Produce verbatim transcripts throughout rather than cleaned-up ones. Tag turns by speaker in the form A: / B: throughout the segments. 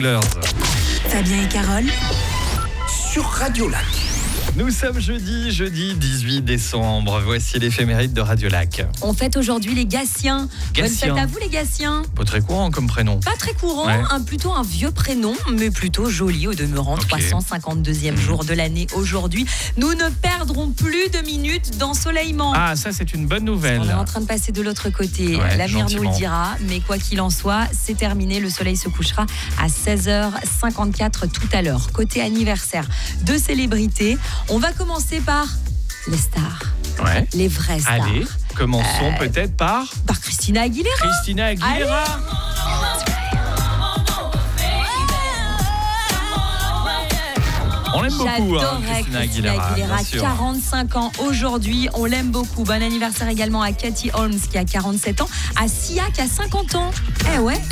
A: Fabien et Carole
B: sur Radio Lac.
C: Nous sommes jeudi, jeudi dix-huit décembre. Voici l'éphéméride de Radio Lac.
A: On fête aujourd'hui les Gassiens. Bonne
C: Gassiens.
A: fête à vous les Gassiens.
C: Pas très courant comme prénom.
A: Pas très courant,
C: Ouais.
A: un, plutôt un vieux prénom, mais plutôt joli au demeurant.
C: Ok.
A: trois cent cinquante-deuxième jour de l'année aujourd'hui. Nous ne perdrons plus de minutes d'ensoleillement.
C: Ah, ça c'est une bonne nouvelle.
A: On est en train de passer de l'autre côté.
C: Ouais,
A: L'avenir nous
C: gentiment.
A: le dira, mais quoi qu'il en soit, c'est terminé. Le soleil se couchera à seize heures cinquante-quatre tout à l'heure. Côté anniversaire de célébrités, on va commencer par les stars,
C: Ouais.
A: les vraies stars.
C: Allez, commençons
A: Euh,
C: peut-être par
A: Par Christina Aguilera.
C: Christina Aguilera. On l'aime beaucoup, hein,
A: J'adorais
C: Christina
A: Christina
C: Aguilera.
A: Aguilera,
C: bien sûr.
A: quarante-cinq ans aujourd'hui, on l'aime beaucoup. Bon anniversaire également à Katie Holmes qui a quarante-sept ans, à Sia qui a cinquante ans. Eh ouais,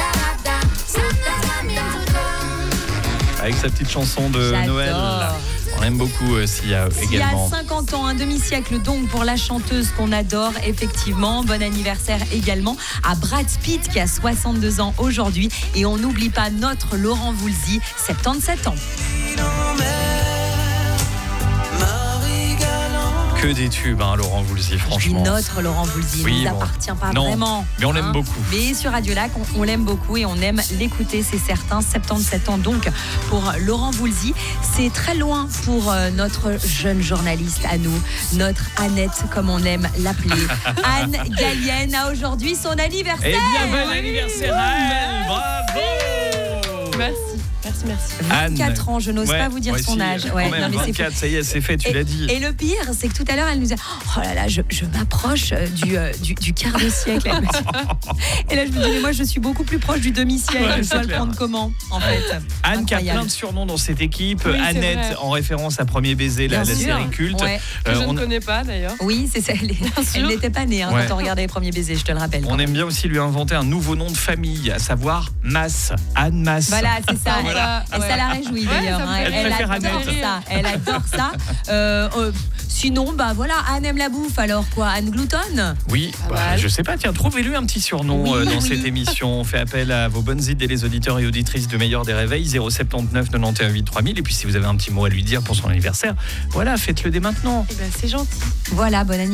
C: Avec sa petite chanson de
A: J'adore.
C: Noël. On l'aime beaucoup euh, Sia
A: Sia
C: également.
A: a cinquante ans, un demi-siècle donc pour la chanteuse qu'on adore effectivement. Bon anniversaire également à Brad Pitt qui a soixante-deux ans aujourd'hui. Et on n'oublie pas notre Laurent Voulzy, soixante-dix-sept ans.
C: Que des tubes, hein, Laurent Voulzy,
A: Je dis
C: franchement.
A: notre Laurent Voulzy,
C: Oui,
A: il ne nous
C: bon.
A: appartient pas
C: Non,
A: vraiment.
C: mais on l'aime
A: hein.
C: beaucoup.
A: Mais sur Radio Lac, on, on l'aime beaucoup et on aime l'écouter, c'est certain. soixante-dix-sept ans donc pour Laurent Voulzy. C'est très loin pour euh, notre jeune journaliste à nous, notre Annette, comme on aime l'appeler. Anne Gallienne a aujourd'hui son anniversaire.
C: Eh bien, bon anniversaire à elle. Bravo.
D: Merci, merci, merci.
A: vingt-quatre
C: Anne.
A: ans, je n'ose
C: Ouais,
A: pas vous dire
C: moi
A: son
C: aussi,
A: âge.
C: quand
A: Ouais,
C: même,
A: non, mais c'est
C: vingt-quatre,
A: fou.
C: ça y est, c'est fait, tu
A: Et-
C: l'as dit.
A: Et le pire, c'est que tout à l'heure, elle nous disait oh là là, je, je m'approche euh, du, euh, du, du quart de siècle. Elle me dit. Et là, je me dis mais moi, je suis beaucoup plus proche du demi-siècle.
C: Ouais,
A: je
C: c'est
A: dois le
C: clair.
A: prendre comment, en fait
C: Anne qui a
A: Incroyable.
C: plein de surnoms dans cette équipe.
D: Oui, c'est
C: Annette
D: vrai.
C: en référence à Premier Baiser, la,
A: Bien
C: la
A: sûr.
C: série culte.
A: Ouais.
D: Que
C: Euh,
D: je
C: on,
D: ne connais pas d'ailleurs.
A: Oui, c'est ça. Elle, est- elle
D: sûr.
A: n'était pas née hein,
C: Ouais.
A: quand on regardait les premiers baisers, je te le rappelle.
C: on aime bien aussi lui inventer un nouveau nom de famille, à savoir Mass. Anne Mass.
A: Voilà, c'est ça.
D: Ah,
A: Elle-
D: voilà.
A: Et
D: Ouais.
A: ça la réjouit
D: Ouais,
A: d'ailleurs.
D: ça me
A: hein.
D: fait
A: Elle,
C: rire. Elle préfère
A: adore
C: Annette.
A: ça. Elle adore ça. Euh, euh, sinon, bah voilà, Anne aime la bouffe. Alors quoi, Anne Gloutonne.
C: Oui,
D: Pas
C: bah,
D: mal.
C: je sais pas, tiens, trouvez-lui un petit surnom
A: Oui,
C: euh, dans
A: oui.
C: cette émission. On fait appel à vos bonnes idées, les auditeurs et auditrices de Meilleur des Réveils, zéro sept neuf quatre-vingt-onze huit trois mille. Et puis si vous avez un petit mot à lui dire pour son anniversaire, voilà, faites-le dès maintenant.
D: Eh ben, c'est gentil.
A: Voilà, bonne année.